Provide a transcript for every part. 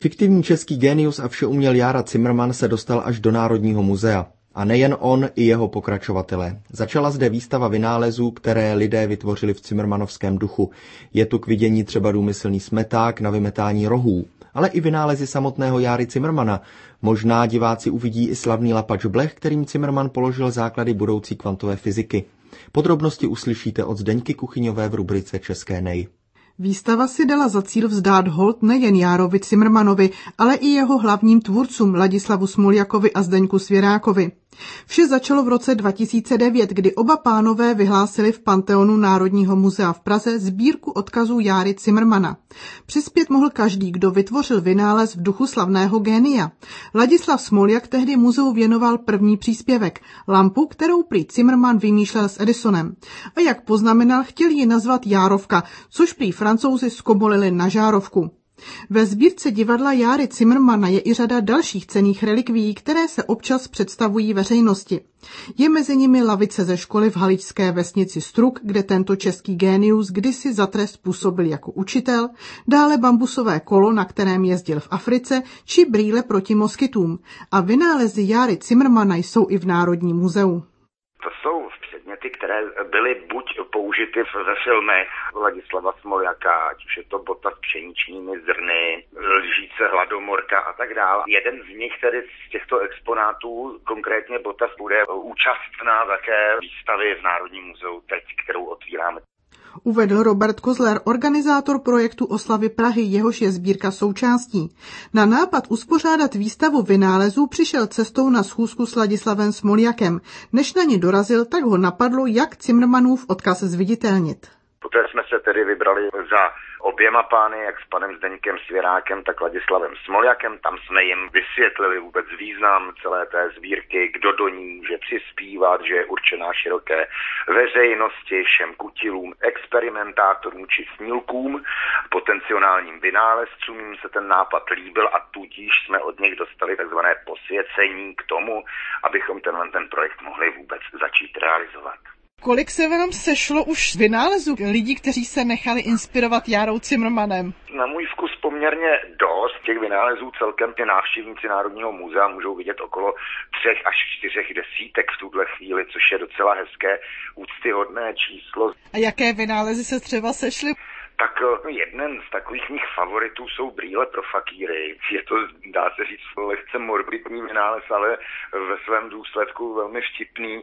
Fiktivní český génius a všeuměl Jára Cimrman se dostal až do Národního muzea. A nejen on, i jeho pokračovatelé. Začala zde výstava vynálezů, které lidé vytvořili v cimrmanovském duchu. Je tu k vidění třeba důmyslný smeták na vymetání rohů, ale i vynálezy samotného Járy Cimrmana. Možná diváci uvidí i slavný lapač blech, kterým Cimrman položil základy budoucí kvantové fyziky. Podrobnosti uslyšíte od Zdeňky Kuchyňové v rubrice České nej. Výstava si dala za cíl vzdát hold nejen Járovi Cimrmanovi, ale i jeho hlavním tvůrcům Ladislavu Smoljakovi a Zdeňku Svěrákovi. Vše začalo v roce 2009, kdy oba pánové vyhlásili v Panteonu Národního muzea v Praze sbírku odkazů Járy Cimrmana. Přispět mohl každý, kdo vytvořil vynález v duchu slavného génia. Ladislav Smoljak tehdy muzeu věnoval první příspěvek, lampu, kterou prý Cimrman vymýšlel s Edisonem. A jak poznamenal, chtěl ji nazvat Járovka, což prý Francouzi zkomolili na žárovku. Ve sbírce divadla Járy Cimrmana je i řada dalších cenných relikvií, které se občas představují veřejnosti. Je mezi nimi lavice ze školy v haličské vesnici Struk, kde tento český génius kdysi za trest působil jako učitel, dále bambusové kolo, na kterém jezdil v Africe, či brýle proti moskytům. A vynálezy Járy Cimrmana jsou i v Národním muzeu. To jsou předměty, které byly buď použity ve filmech Ladislava Smoljaka, ať už je to bota s pšeničními zrny, lžíce hladomorka a tak dále. Jeden z nich tedy z těchto exponátů, konkrétně bota, bude účastná také výstavy v Národním muzeu teď, kterou otvíráme. Uvedl Robert Kozler, organizátor projektu Oslavy Prahy, jehož je sbírka součástí. Na nápad uspořádat výstavu vynálezů přišel cestou na schůzku s Ladislavem Smoljakem. Než na ně dorazil, tak ho napadlo, jak Cimrmanův odkaz zviditelnit. Poté jsme se tedy vybrali za oběma pány, jak s panem Zdeňkem Svěrákem, tak Ladislavem Smoljakem. Tam jsme jim vysvětlili vůbec význam celé té sbírky, kdo do ní může přispívat, že je určená široké veřejnosti, všem kutilům, experimentátorům či snílkům, potenciálním vynálezcům. Jim se ten nápad líbil a tudíž jsme od nich dostali takzvané posvěcení k tomu, abychom ten projekt mohli vůbec začít realizovat. Kolik se vám sešlo už vynálezů lidí, kteří se nechali inspirovat Járou Cimrmanem? Na můj vkus poměrně dost. Těch vynálezů celkem ty návštěvníci Národního muzea můžou vidět okolo 3 až 4 desítek v tuhle chvíli, což je docela hezké, úctyhodné číslo. A jaké vynálezy se třeba sešly? Tak jeden z takových mých favoritů jsou brýle pro fakíry. Je to, dá se říct, lehce morbidní vynález, ale ve svém důsledku velmi vtipný.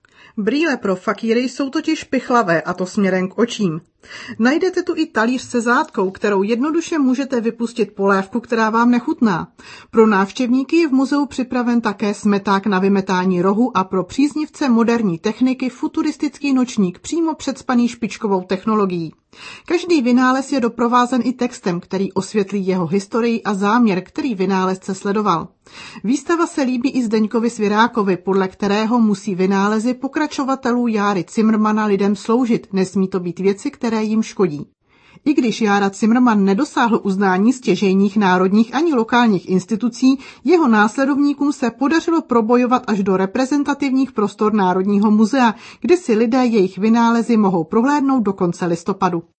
Brýle pro fakíry jsou totiž pichlavé, a to směrem k očím. Najdete tu i talíř se zátkou, kterou jednoduše můžete vypustit polévku, která vám nechutná. Pro návštěvníky je v muzeu připraven také smeták na vymetání rohu a pro příznivce moderní techniky futuristický nočník přímo předspaný špičkovou technologií. Každý vynález je doprovázen i textem, který osvětlí jeho historii a záměr, který vynálezce sledoval. Výstava se líbí i Zdeňkovi Svěrákovi, podle kterého musí vynálezy pokračovatelů Járy Cimrmana lidem sloužit, nesmí to být věci, které jim škodí. I když Jára Cimrman nedosáhl uznání stěžejních národních ani lokálních institucí, jeho následovníkům se podařilo probojovat až do reprezentativních prostor Národního muzea, kde si lidé jejich vynálezy mohou prohlédnout do konce listopadu.